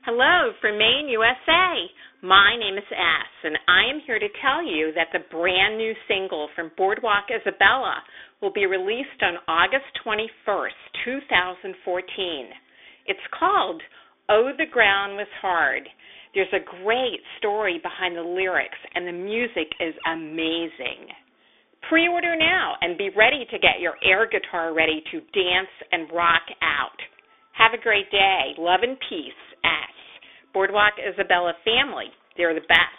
Hello from Maine, USA. My name is S, and I am here to tell you that the brand new single from Boardwalk Isabella will be released on August 21st, 2014. It's called Oh, the Ground Was Hard. There's a great story behind the lyrics, and the music is amazing. Pre-order now and be ready to get your air guitar ready to dance and rock out. Have a great day. Love and peace, S. Boardwalk Isabella family. They're the best.